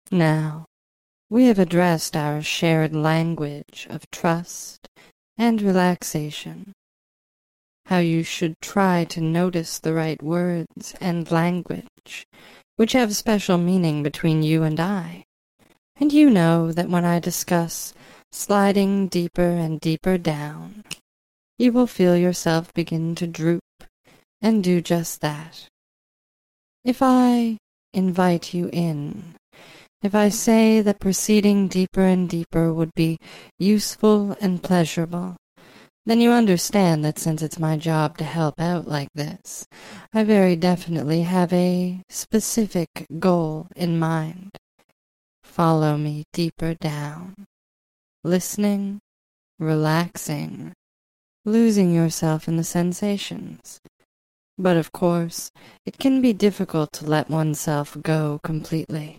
Now, we have addressed our shared language of trust and relaxation, how you should try to notice the right words and language which have special meaning between you and I. And you know that when I discuss sliding deeper and deeper down, you will feel yourself begin to droop and do just that. If I invite you in, if I say that proceeding deeper and deeper would be useful and pleasurable, then you understand that since it's my job to help out like this, I very definitely have a specific goal in mind. Follow me deeper down, listening, relaxing, losing yourself in the sensations. But of course, it can be difficult to let oneself go completely.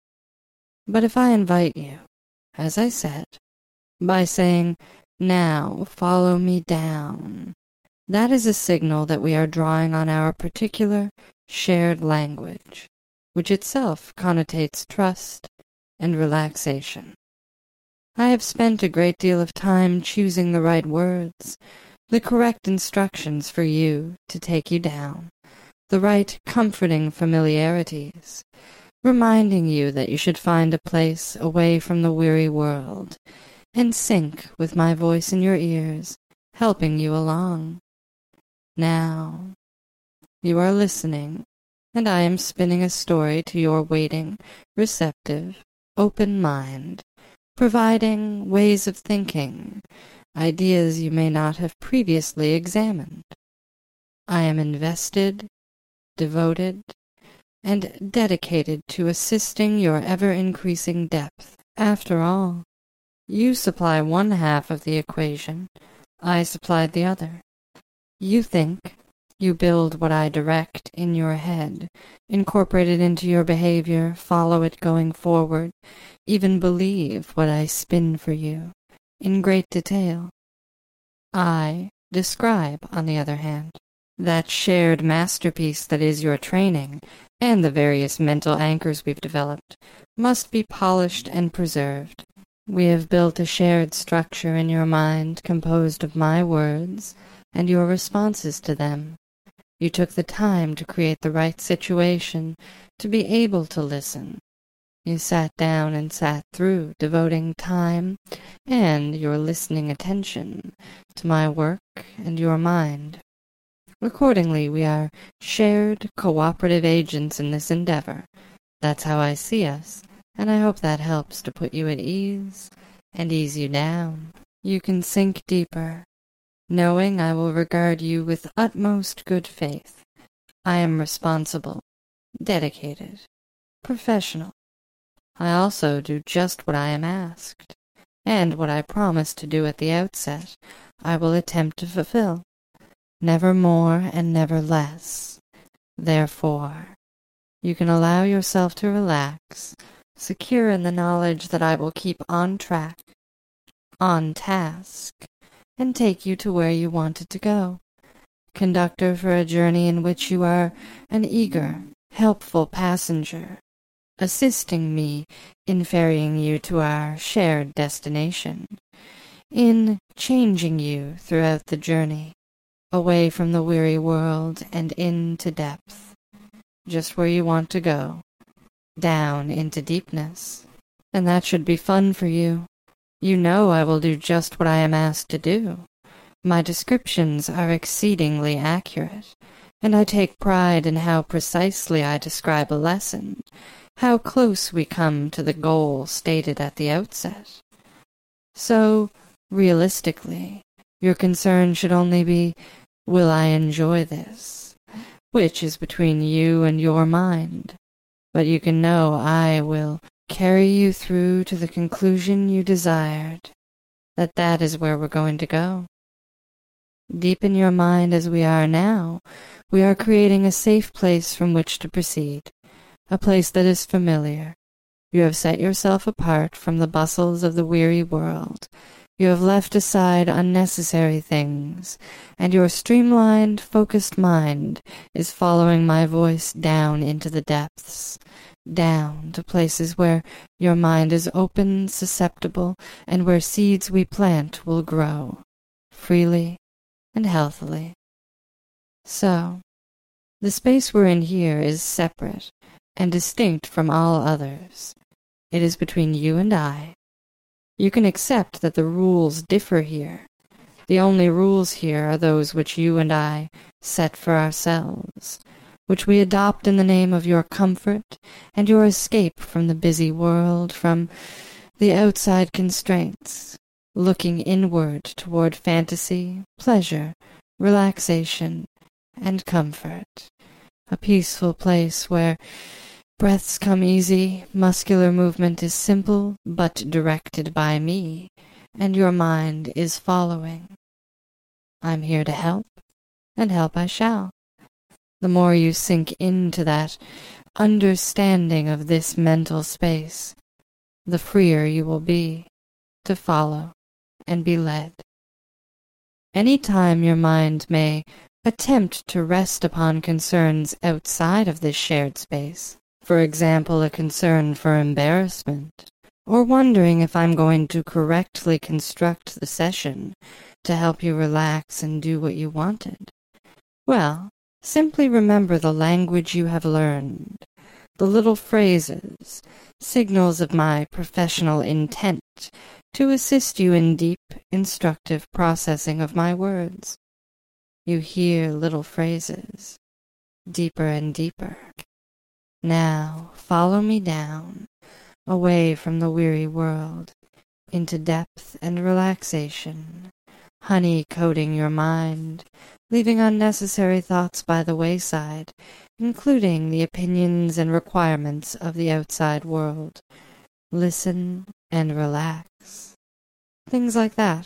But if I invite you, as I said, by saying, "Now follow me down," that is a signal that we are drawing on our particular shared language, which itself connotates trust and relaxation. I have spent a great deal of time choosing the right words, the correct instructions for you to take you down, the right comforting familiarities, reminding you that you should find a place away from the weary world, and sync with my voice in your ears, helping you along. Now, you are listening, and I am spinning a story to your waiting, receptive, open mind, providing ways of thinking, ideas you may not have previously examined. I am invested, devoted, and dedicated to assisting your ever-increasing depth. After all, you supply one half of the equation, I supplied the other. You think, you build what I direct in your head, incorporate it into your behavior, follow it going forward, even believe what I spin for you, in great detail. I describe, on the other hand, that shared masterpiece that is your training, and the various mental anchors we've developed, must be polished and preserved. We have built a shared structure in your mind composed of my words and your responses to them. You took the time to create the right situation to be able to listen. You sat down and sat through, devoting time and your listening attention to my work and your mind. Accordingly, we are shared cooperative agents in this endeavor. That's how I see us, and I hope that helps to put you at ease and ease you down. You can sink deeper, knowing I will regard you with utmost good faith. I am responsible, dedicated, professional. I also do just what I am asked, and what I promised to do at the outset, I will attempt to fulfill. Never more and never less. Therefore, you can allow yourself to relax, secure in the knowledge that I will keep on track, on task, and take you to where you wanted to go. Conductor for a journey in which you are an eager, helpful passenger, assisting me in ferrying you to our shared destination, in changing you throughout the journey, away from the weary world and into depth, just where you want to go, down into deepness. And that should be fun for you. You know I will do just what I am asked to do. My descriptions are exceedingly accurate, and I take pride in how precisely I describe a lesson, how close we come to the goal stated at the outset. So, realistically, your concern should only be, will I enjoy this? Which is between you and your mind. But you can know I will carry you through to the conclusion you desired, that is where we're going to go. Deep in your mind as we are now, we are creating a safe place from which to proceed, a place that is familiar. You have set yourself apart from the bustles of the weary world. You have left aside unnecessary things, and your streamlined, focused mind is following my voice down into the depths, down to places where your mind is open, susceptible, and where seeds we plant will grow, freely and healthily. So, the space we're in here is separate and distinct from all others. It is between you and I. You can accept that the rules differ here. The only rules here are those which you and I set for ourselves, which we adopt in the name of your comfort and your escape from the busy world, from the outside constraints, looking inward toward fantasy, pleasure, relaxation, and comfort. A peaceful place where breaths come easy, muscular movement is simple but directed by me, and your mind is following. I'm here to help, and help I shall. The more you sink into that understanding of this mental space, the freer you will be to follow and be led. Any time your mind may attempt to rest upon concerns outside of this shared space, for example, a concern for embarrassment, or wondering if I'm going to correctly construct the session to help you relax and do what you wanted, well, simply remember the language you have learned, the little phrases, signals of my professional intent to assist you in deep, instructive processing of my words. You hear little phrases, deeper and deeper. Now follow me down, away from the weary world, into depth and relaxation, honey coating your mind, leaving unnecessary thoughts by the wayside, including the opinions and requirements of the outside world. Listen and relax. Things like that.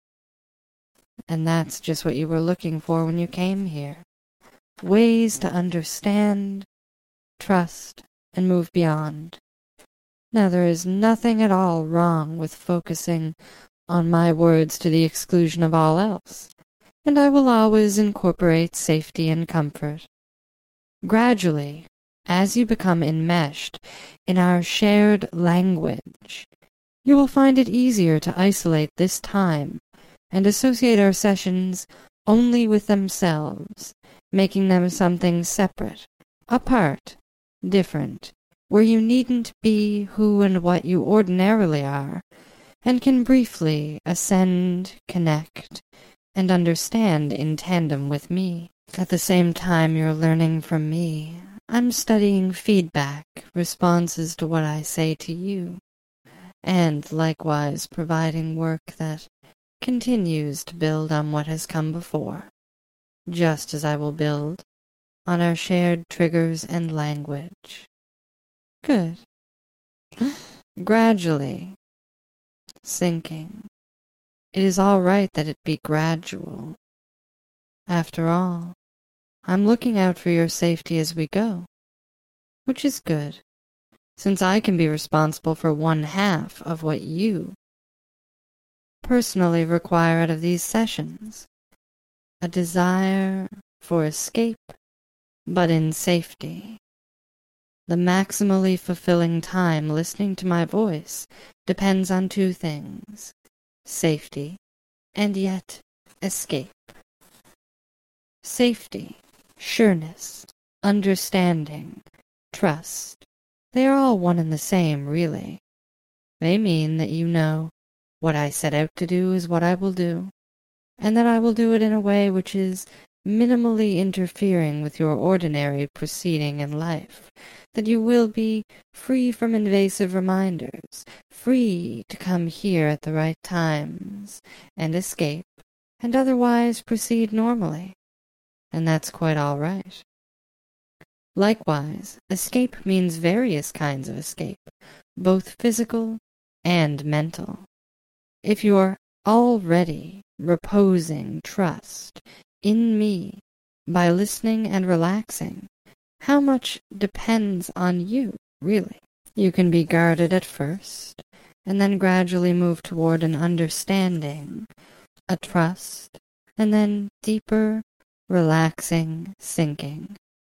And that's just what you were looking for when you came here. Ways to understand, trust, and move beyond. Now, there is nothing at all wrong with focusing on my words to the exclusion of all else, and I will always incorporate safety and comfort. Gradually, as you become enmeshed in our shared language, you will find it easier to isolate this time and associate our sessions only with themselves, making them something separate, apart, different, where you needn't be who and what you ordinarily are, and can briefly ascend, connect, and understand in tandem with me. At the same time you're learning from me, I'm studying feedback, responses to what I say to you, and likewise providing work that continues to build on what has come before, just as I will build on our shared triggers and language. Good. Gradually sinking. It is all right that it be gradual. After all, I'm looking out for your safety as we go, which is good, since I can be responsible for 1/2 of what you personally require out of these sessions. A desire for escape, but in safety. The maximally fulfilling time listening to my voice depends on 2 things: safety, and yet escape. Safety, sureness, understanding, trust, they are all one and the same, really. They mean that you know what I set out to do is what I will do, and that I will do it in a way which is minimally interfering with your ordinary proceeding in life, that you will be free from invasive reminders, free to come here at the right times, and escape, and otherwise proceed normally. And that's quite all right. Likewise, escape means various kinds of escape, both physical and mental. If you're already reposing trust in me by listening and relaxing, how much depends on you, really? You can be guarded at first, and then gradually move toward an understanding, a trust, and then deeper, relaxing sinking.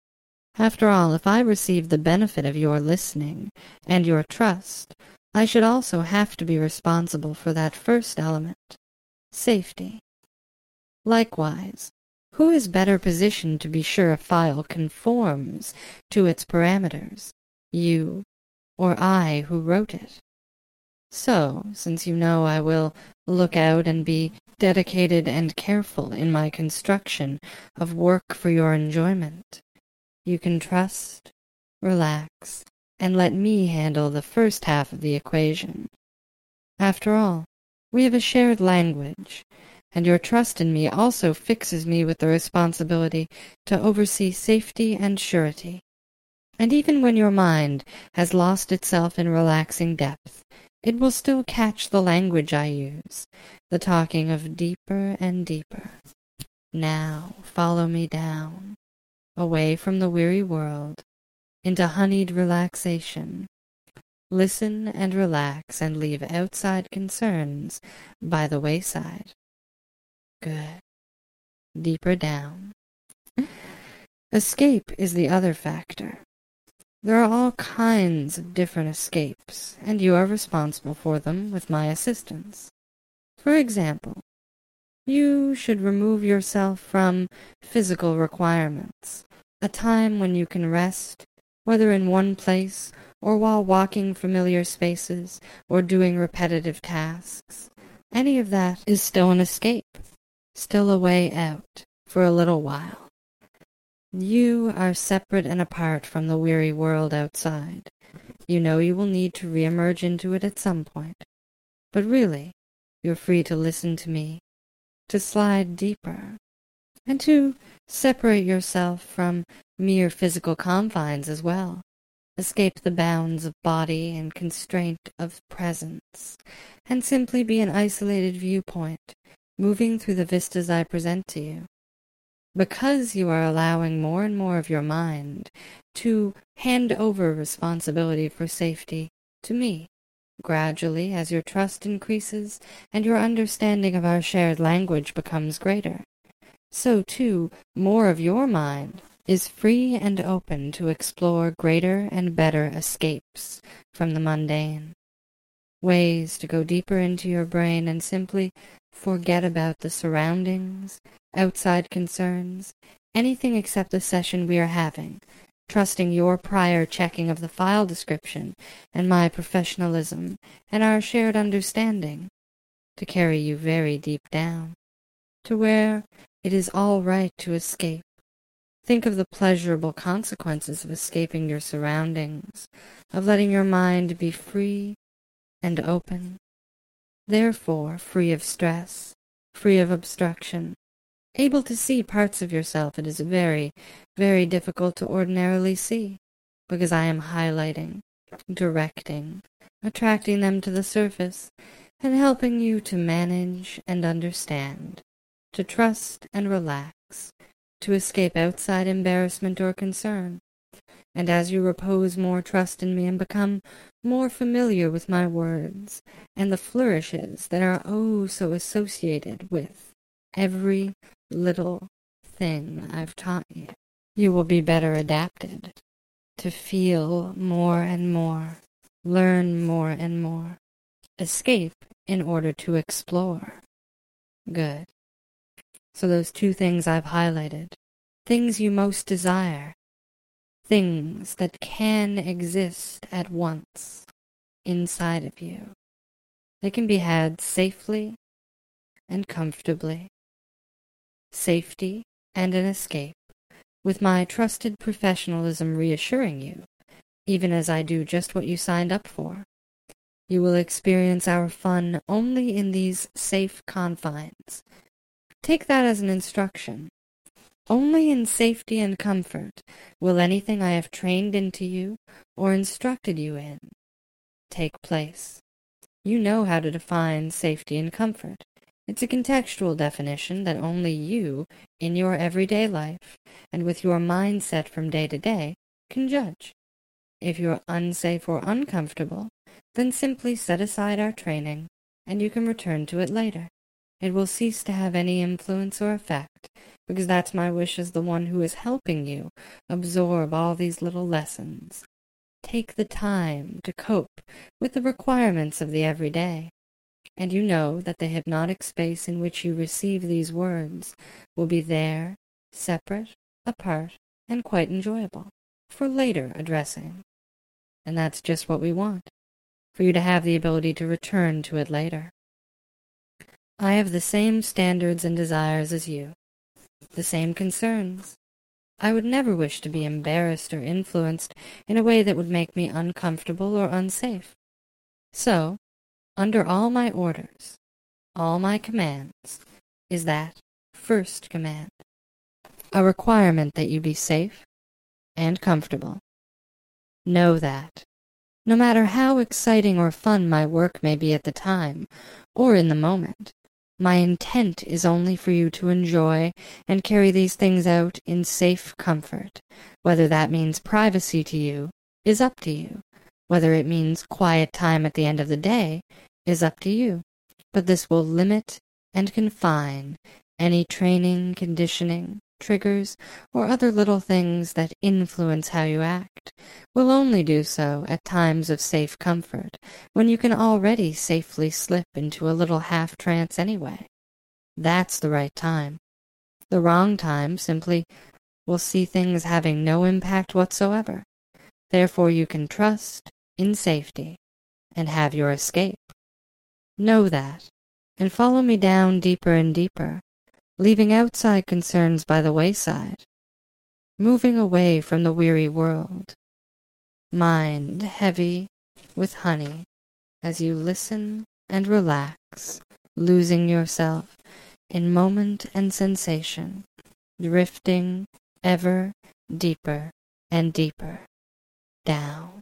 After all, if I receive the benefit of your listening and your trust, I should also have to be responsible for that first element, safety. Likewise, who is better positioned to be sure a file conforms to its parameters, you or I who wrote it? So, since you know I will look out and be dedicated and careful in my construction of work for your enjoyment, you can trust, relax, and let me handle the first half of the equation. After all, we have a shared language, and your trust in me also fixes me with the responsibility to oversee safety and surety. And even when your mind has lost itself in relaxing depth, it will still catch the language I use, the talking of deeper and deeper. Now follow me down, away from the weary world, into honeyed relaxation. Listen and relax and leave outside concerns by the wayside. Good. Deeper down. Escape is the other factor. There are all kinds of different escapes, and you are responsible for them with my assistance. For example, you should remove yourself from physical requirements, a time when you can rest, whether in one place or while walking familiar spaces or doing repetitive tasks. Any of that is still an escape, still a way out for a little while. You are separate and apart from the weary world outside. You know you will need to re-emerge into it at some point. But really, you're free to listen to me, to slide deeper, and to separate yourself from mere physical confines as well. Escape the bounds of body and constraint of presence, and simply be an isolated viewpoint, moving through the vistas I present to you. Because you are allowing more and more of your mind to hand over responsibility for safety to me, gradually as your trust increases and your understanding of our shared language becomes greater, so too more of your mind is free and open to explore greater and better escapes from the mundane, ways to go deeper into your brain and simply forget about the surroundings, outside concerns, anything except the session we are having, trusting your prior checking of the file description and my professionalism and our shared understanding to carry you very deep down, to where it is all right to escape. Think of the pleasurable consequences of escaping your surroundings, of letting your mind be free and open, therefore free of stress, free of obstruction, able to see parts of yourself it is very, very difficult to ordinarily see, because I am highlighting, directing, attracting them to the surface, and helping you to manage and understand, to trust and relax, to escape outside embarrassment or concern. And as you repose more trust in me and become more familiar with my words and the flourishes that are oh so associated with every little thing I've taught you, you will be better adapted to feel more and more, learn more and more, escape in order to explore. Good. So those two things I've highlighted, things you most desire, things that can exist at once inside of you. They can be had safely and comfortably. Safety and an escape, with my trusted professionalism reassuring you, even as I do just what you signed up for. You will experience our fun only in these safe confines. Take that as an instruction. Only in safety and comfort will anything I have trained into you or instructed you in take place. You know how to define safety and comfort. It's a contextual definition that only you, in your everyday life, and with your mindset from day to day, can judge. If you're unsafe or uncomfortable, then simply set aside our training, and you can return to it later. it will cease to have any influence or effect, because that's my wish as the one who is helping you absorb all these little lessons. Take the time to cope with the requirements of the everyday, and you know that the hypnotic space in which you receive these words will be there, separate, apart, and quite enjoyable, for later addressing. And that's just what we want, for you to have the ability to return to it later. I have the same standards and desires as you, the same concerns. I would never wish to be embarrassed or influenced in a way that would make me uncomfortable or unsafe. So, under all my orders, all my commands, is that first command, a requirement that you be safe and comfortable. Know that, no matter how exciting or fun my work may be at the time, or in the moment, my intent is only for you to enjoy and carry these things out in safe comfort. Whether that means privacy to you is up to you. Whether it means quiet time at the end of the day is up to you. But this will limit and confine any training, conditioning, triggers, or other little things that influence how you act. Will only do so at times of safe comfort, when you can already safely slip into a little half-trance anyway. That's the right time. The wrong time simply will see things having no impact whatsoever. Therefore you can trust in safety and have your escape. Know that, and follow me down deeper and deeper, leaving outside concerns by the wayside, moving away from the weary world, mind heavy with honey as you listen and relax, losing yourself in moment and sensation, drifting ever deeper and deeper down.